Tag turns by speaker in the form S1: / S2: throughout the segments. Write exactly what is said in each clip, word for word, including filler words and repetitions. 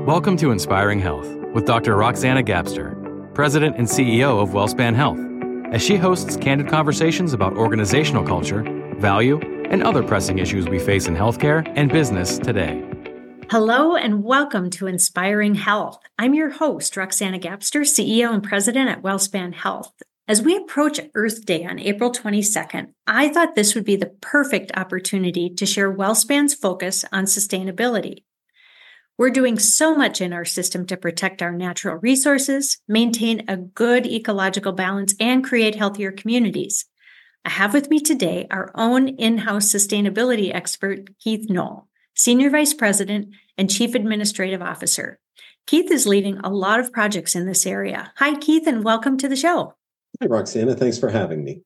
S1: Welcome to Inspiring Health with Doctor Roxana Gabster, President and C E O of WellSpan Health, as she hosts candid conversations about organizational culture, value, and other pressing issues we face in healthcare and business today.
S2: Hello and welcome to Inspiring Health. I'm your host, Roxana Gabster, C E O and President at WellSpan Health. As we approach Earth Day on April twenty-second, I thought this would be the perfect opportunity to share WellSpan's focus on sustainability. We're doing so much in our system to protect our natural resources, maintain a good ecological balance, and create healthier communities. I have with me today our own in-house sustainability expert, Keith Knoll, Senior Vice President and Chief Administrative Officer. Keith is leading a lot of projects in this area. Hi, Keith, and welcome to the show.
S3: Hi, Roxana. Thanks for having me.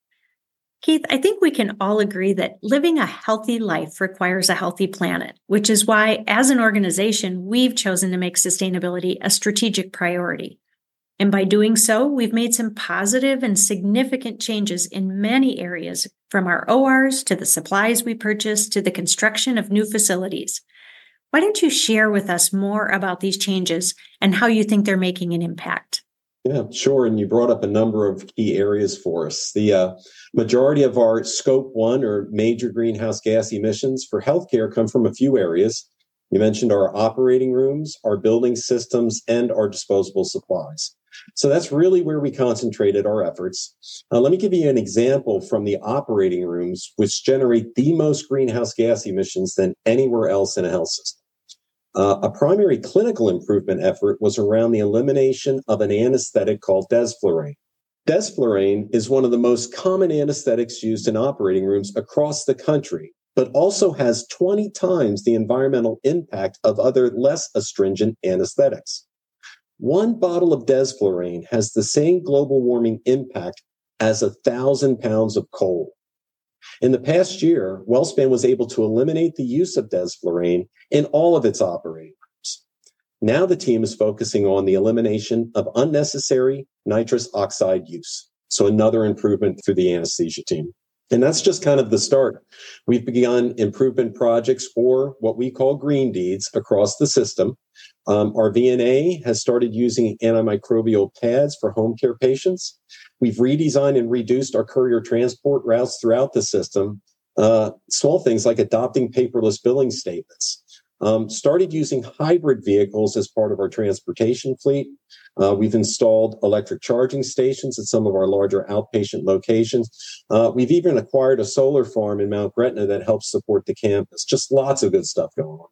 S2: Keith, I think we can all agree that living a healthy life requires a healthy planet, which is why, as an organization, we've chosen to make sustainability a strategic priority. And by doing so, we've made some positive and significant changes in many areas, from our O Rs to the supplies we purchase to the construction of new facilities. Why don't you share with us more about these changes and how you think they're making an impact?
S3: Yeah, sure. And you brought up a number of key areas for us. The uh, majority of our scope one or major greenhouse gas emissions for healthcare come from a few areas. You mentioned our operating rooms, our building systems, and our disposable supplies. So that's really where we concentrated our efforts. Uh, let me give you an example from the operating rooms, which generate the most greenhouse gas emissions than anywhere else in a health system. Uh, a primary clinical improvement effort was around the elimination of an anesthetic called desflurane. Desflurane is one of the most common anesthetics used in operating rooms across the country, but also has twenty times the environmental impact of other less astringent anesthetics. One bottle of desflurane has the same global warming impact as a thousand pounds of coal. In the past year, WellSpan was able to eliminate the use of desflurane in all of its operating rooms. Now the team is focusing on the elimination of unnecessary nitrous oxide use. So another improvement through the anesthesia team. And that's just kind of the start. We've begun improvement projects, or what we call green deeds, across the system. Um, our V N A has started using antimicrobial pads for home care patients. We've redesigned and reduced our courier transport routes throughout the system. Uh, small things like adopting paperless billing statements. Um, started using hybrid vehicles as part of our transportation fleet. Uh, we've installed electric charging stations at some of our larger outpatient locations. Uh, we've even acquired a solar farm in Mount Gretna that helps support the campus. Just lots of good stuff going on.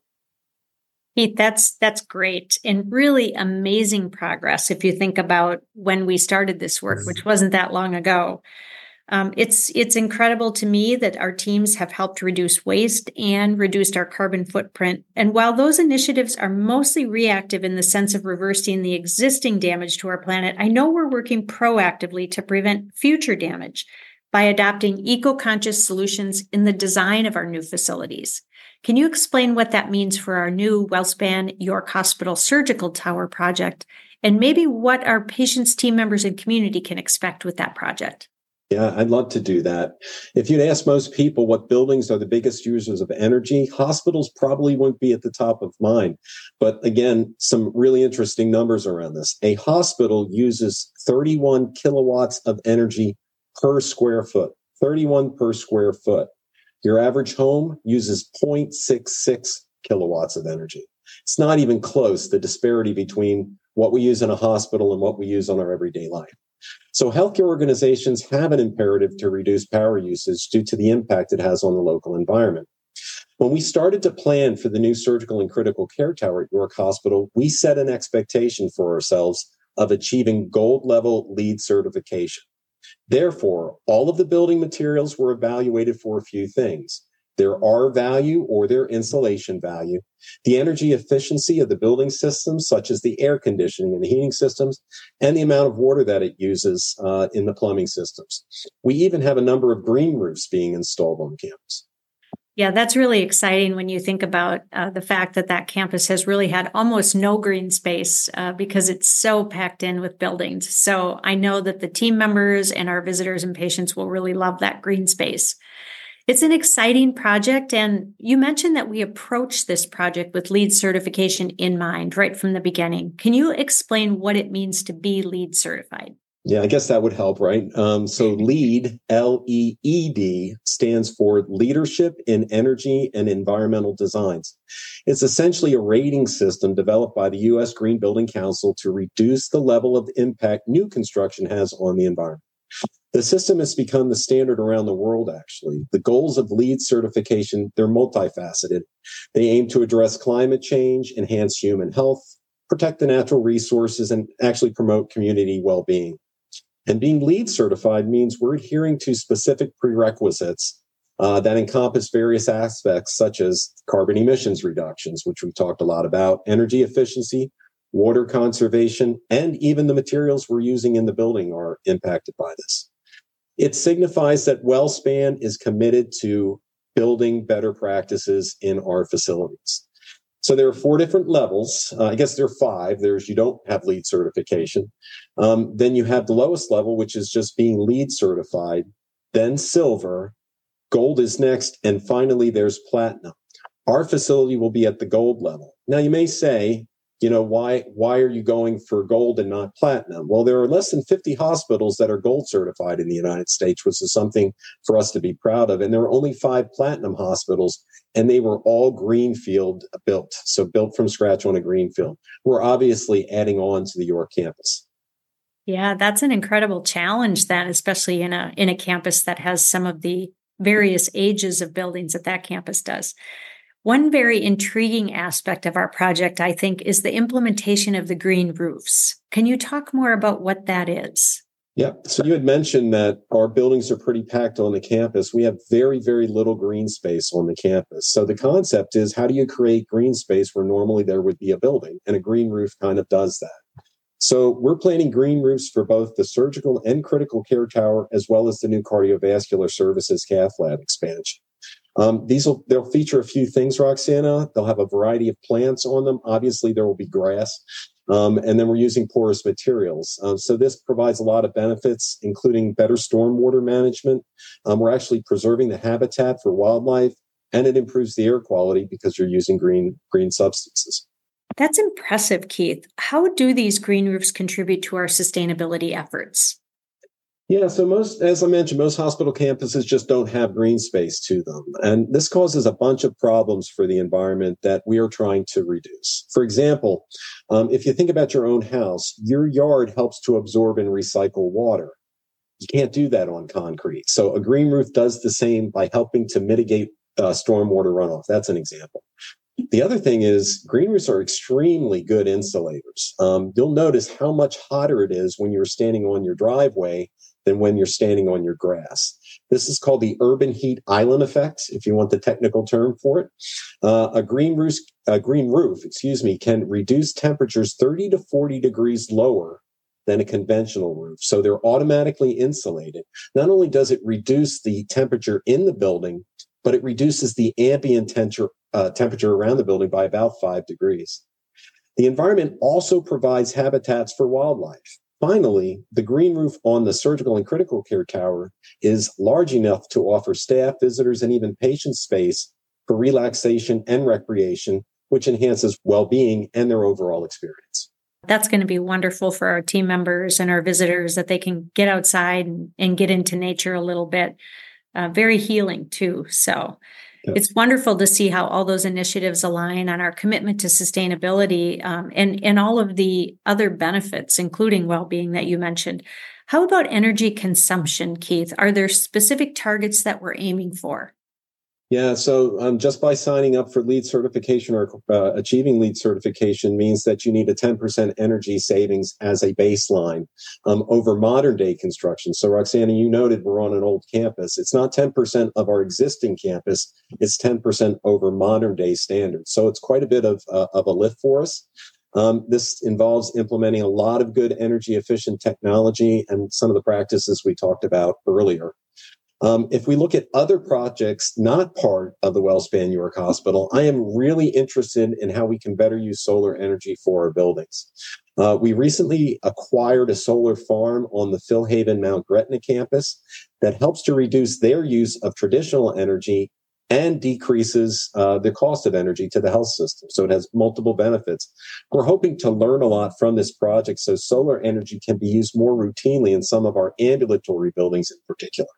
S2: Pete, that's that's great and really amazing progress if you think about when we started this work, which wasn't that long ago. Um, it's it's incredible to me that our teams have helped reduce waste and reduced our carbon footprint. And while those initiatives are mostly reactive in the sense of reversing the existing damage to our planet, I know we're working proactively to prevent future damage by adopting eco-conscious solutions in the design of our new facilities. Can you explain what that means for our new WellSpan York Hospital Surgical Tower project, and maybe what our patients, team members, and community can expect with that project?
S3: Yeah, I'd love to do that. If you'd ask most people what buildings are the biggest users of energy, hospitals probably won't be at the top of mind. But again, some really interesting numbers around this. A hospital uses thirty-one kilowatts of energy per square foot, thirty-one per square foot. Your average home uses zero point six six kilowatts of energy. It's not even close, the disparity between what we use in a hospital and what we use on our everyday life. So healthcare organizations have an imperative to reduce power usage due to the impact it has on the local environment. When we started to plan for the new surgical and critical care tower at York Hospital, we set an expectation for ourselves of achieving gold level LEED certification. Therefore, all of the building materials were evaluated for a few things: their R value or their insulation value, the energy efficiency of the building systems, such as the air conditioning and the heating systems, and the amount of water that it uses uh, in the plumbing systems. We even have a number of green roofs being installed on the campus.
S2: Yeah, that's really exciting when you think about uh, the fact that that campus has really had almost no green space uh, because it's so packed in with buildings. So I know that the team members and our visitors and patients will really love that green space. It's an exciting project. And you mentioned that we approach this project with LEED certification in mind right from the beginning. Can you explain what it means to be LEED certified?
S3: Yeah, I guess that would help, right? Um, so LEED, L E E D, stands for Leadership in Energy and Environmental Designs. It's essentially a rating system developed by the U S Green Building Council to reduce the level of impact new construction has on the environment. The system has become the standard around the world, actually. The goals of LEED certification, they're multifaceted. They aim to address climate change, enhance human health, protect the natural resources, and actually promote community well-being. And being LEED certified means we're adhering to specific prerequisites uh, that encompass various aspects, such as carbon emissions reductions, which we've talked a lot about, energy efficiency, water conservation, and even the materials we're using in the building are impacted by this. It signifies that WellSpan is committed to building better practices in our facilities. So there are four different levels. Uh, I guess there are five. There's you don't have LEED certification. Um, then you have the lowest level, which is just being LEED certified. Then silver. Gold is next. And finally, there's platinum. Our facility will be at the gold level. Now, you may say, you know, why, why are you going for gold and not platinum? Well, there are less than fifty hospitals that are gold certified in the United States, which is something for us to be proud of. And there are only five platinum hospitals, and they were all greenfield built. So built from scratch on a greenfield. We're obviously adding on to the York campus.
S2: Yeah, that's an incredible challenge then, especially in a in a campus that has some of the various ages of buildings that that campus does. One very intriguing aspect of our project, I think, is the implementation of the green roofs. Can you talk more about what that is?
S3: Yeah. So you had mentioned that our buildings are pretty packed on the campus. We have very, very little green space on the campus. So the concept is, how do you create green space where normally there would be a building? And a green roof kind of does that. So we're planning green roofs for both the surgical and critical care tower, as well as the new cardiovascular services cath lab expansion. Um, these will, they'll feature a few things, Roxana. They'll have a variety of plants on them. Obviously, there will be grass. Um, and then we're using porous materials. Um, so this provides a lot of benefits, including better stormwater management. Um, we're actually preserving the habitat for wildlife, and it improves the air quality because you're using green, green substances.
S2: That's impressive, Keith. How do these green roofs contribute to our sustainability efforts?
S3: Yeah, so most, as I mentioned, most hospital campuses just don't have green space to them. And this causes a bunch of problems for the environment that we are trying to reduce. For example, um, if you think about your own house, your yard helps to absorb and recycle water. You can't do that on concrete. So a green roof does the same by helping to mitigate uh, stormwater runoff. That's an example. The other thing is green roofs are extremely good insulators. Um, you'll notice how much hotter it is when you're standing on your driveway than when you're standing on your grass. This is called the urban heat island effect, if you want the technical term for it. Uh, a green roof, a green roof, excuse me, can reduce temperatures thirty to forty degrees lower than a conventional roof. So they're automatically insulated. Not only does it reduce the temperature in the building, but it reduces the ambient temperature, uh, temperature around the building by about five degrees. The environment also provides habitats for wildlife. Finally, the green roof on the surgical and critical care tower is large enough to offer staff, visitors, and even patient space for relaxation and recreation, which enhances well-being and their overall experience.
S2: That's going to be wonderful for our team members and our visitors, that they can get outside and, and get into nature a little bit. Uh, very healing too. So yeah. It's wonderful to see how all those initiatives align on our commitment to sustainability um, and, and all of the other benefits, including well-being that you mentioned. How about energy consumption, Keith? Are there specific targets that we're aiming for?
S3: Yeah, so um, just by signing up for LEED certification or uh, achieving LEED certification means that you need a ten percent energy savings as a baseline um, over modern day construction. So Roxana, you noted we're on an old campus. It's not ten percent of our existing campus. It's ten percent over modern day standards. So it's quite a bit of, uh, of a lift for us. Um, this involves implementing a lot of good energy efficient technology and some of the practices we talked about earlier. Um, if we look at other projects not part of the WellSpan York Hospital, I am really interested in how we can better use solar energy for our buildings. Uh, we recently acquired a solar farm on the Philhaven Mount Gretna campus that helps to reduce their use of traditional energy and decreases uh, the cost of energy to the health system. So it has multiple benefits. We're hoping to learn a lot from this project so solar energy can be used more routinely in some of our ambulatory buildings in particular.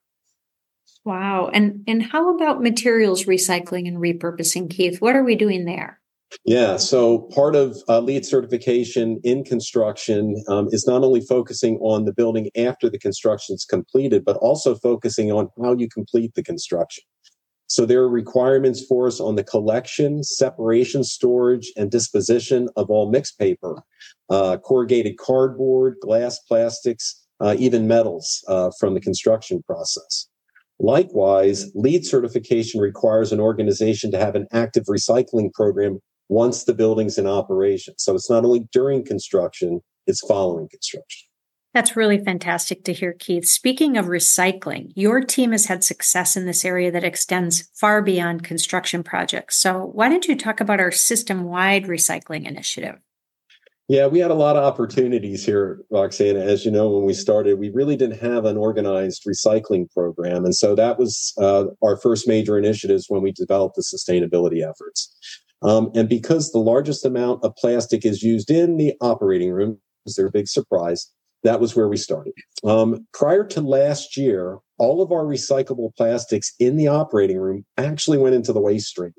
S2: Wow. And and how about materials recycling and repurposing, Keith? What are we doing there?
S3: Yeah, so part of uh, LEED certification in construction um, is not only focusing on the building after the construction is completed, but also focusing on how you complete the construction. So there are requirements for us on the collection, separation, storage, and disposition of all mixed paper, uh, corrugated cardboard, glass, plastics, uh, even metals uh, from the construction process. Likewise, LEED certification requires an organization to have an active recycling program once the building's in operation. So it's not only during construction, it's following construction.
S2: That's really fantastic to hear, Keith. Speaking of recycling, your team has had success in this area that extends far beyond construction projects. So why don't you talk about our system-wide recycling initiative?
S3: Yeah, we had a lot of opportunities here, Roxana. As you know, when we started, we really didn't have an organized recycling program. And so that was uh, our first major initiatives when we developed the sustainability efforts. Um, and because the largest amount of plastic is used in the operating room, was their big surprise, that was where we started. Um, prior to last year, all of our recyclable plastics in the operating room actually went into the waste stream.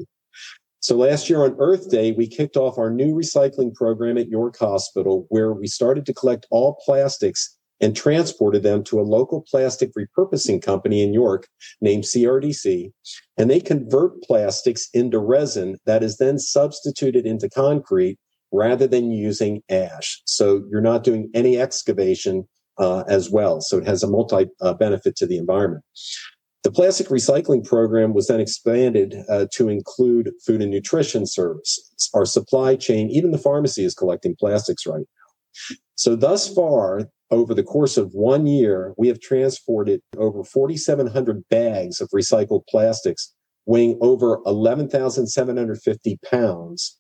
S3: So last year on Earth Day, we kicked off our new recycling program at York Hospital, where we started to collect all plastics and transported them to a local plastic repurposing company in York named C R D C. And they convert plastics into resin that is then substituted into concrete rather than using ash. So you're not doing any excavation uh, as well. So it has a multi-benefit uh, to the environment. The plastic recycling program was then expanded uh, to include food and nutrition services. Our supply chain, even the pharmacy, is collecting plastics right now. So thus far, over the course of one year, we have transported over forty-seven hundred bags of recycled plastics weighing over eleven thousand seven hundred fifty pounds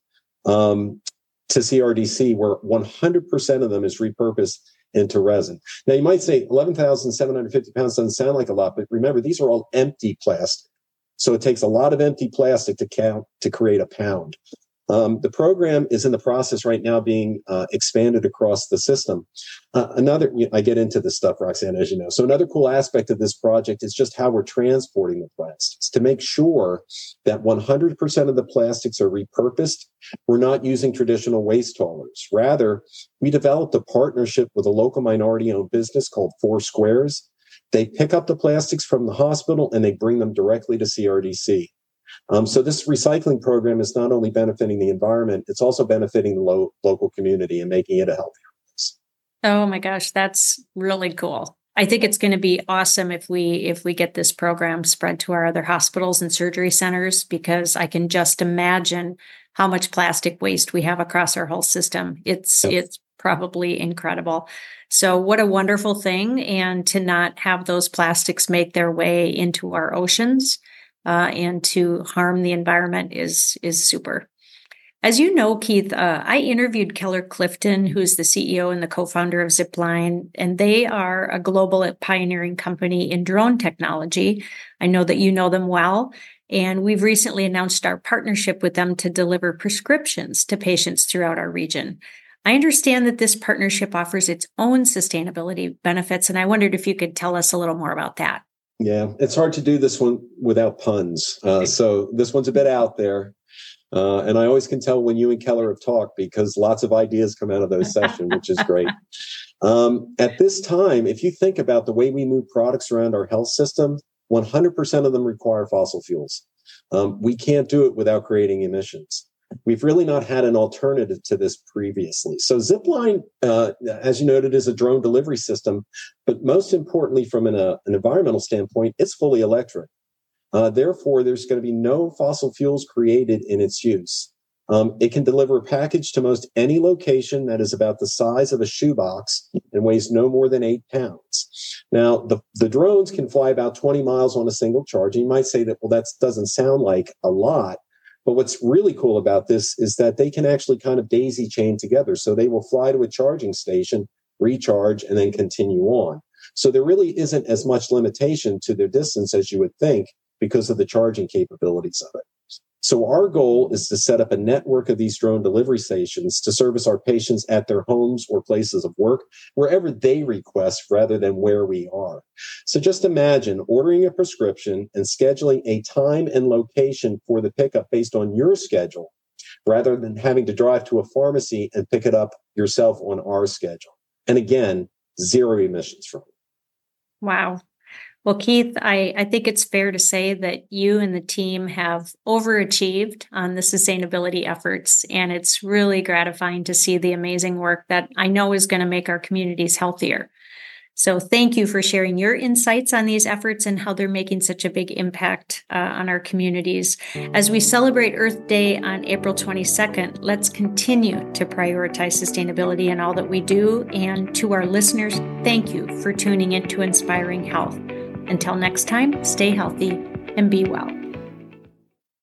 S3: um, to C R D C, where one hundred percent of them is repurposed into resin. Now, you might say eleven thousand seven hundred fifty pounds doesn't sound like a lot, but remember, these are all empty plastic. So it takes a lot of empty plastic to count to create a pound. Um, the program is in the process right now being uh, expanded across the system. Uh, another, you know, I get into this stuff, Roxanne, as you know. So another cool aspect of this project is just how we're transporting the plastics to make sure that one hundred percent of the plastics are repurposed. We're not using traditional waste haulers. Rather, we developed a partnership with a local minority-owned business called Four Squares. They pick up the plastics from the hospital and they bring them directly to C R D C. Um, so this recycling program is not only benefiting the environment, it's also benefiting the lo- local community and making it a healthier place.
S2: Oh my gosh, that's really cool. I think it's going to be awesome if we if we get this program spread to our other hospitals and surgery centers, because I can just imagine how much plastic waste we have across our whole system. It's yep. It's probably incredible. So what a wonderful thing. And to not have those plastics make their way into our oceans Uh, and to harm the environment is is super. As you know, Keith, uh, I interviewed Keller Clifton, who's the C E O and the co-founder of Zipline, and they are a global pioneering company in drone technology. I know that you know them well, and we've recently announced our partnership with them to deliver prescriptions to patients throughout our region. I understand that this partnership offers its own sustainability benefits, and I wondered if you could tell us a little more about that.
S3: Yeah, it's hard to do this one without puns. Uh, so this one's a bit out there. Uh, and I always can tell when you and Keller have talked because lots of ideas come out of those sessions, which is great. Um, at this time, if you think about the way we move products around our health system, one hundred percent of them require fossil fuels. Um, we can't do it without creating emissions. We've really not had an alternative to this previously. So Zipline, uh, as you noted, is a drone delivery system, but most importantly, from an, uh, an environmental standpoint, it's fully electric. Uh, therefore, there's going to be no fossil fuels created in its use. Um, it can deliver a package to most any location that is about the size of a shoebox and weighs no more than eight pounds. Now, the, the drones can fly about twenty miles on a single charge. And you might say that, well, that doesn't sound like a lot. But what's really cool about this is that they can actually kind of daisy chain together. So they will fly to a charging station, recharge, and then continue on. So there really isn't as much limitation to their distance as you would think because of the charging capabilities of it. So our goal is to set up a network of these drone delivery stations to service our patients at their homes or places of work, wherever they request rather than where we are. So just imagine ordering a prescription and scheduling a time and location for the pickup based on your schedule, rather than having to drive to a pharmacy and pick it up yourself on our schedule. And again, zero emissions from it.
S2: Wow. Well, Keith, I, I think it's fair to say that you and the team have overachieved on the sustainability efforts, and it's really gratifying to see the amazing work that I know is going to make our communities healthier. So thank you for sharing your insights on these efforts and how they're making such a big impact uh, on our communities. As we celebrate Earth Day on April twenty-second, let's continue to prioritize sustainability in all that we do. And to our listeners, thank you for tuning in to Inspiring Health. Until next time, stay healthy and be well.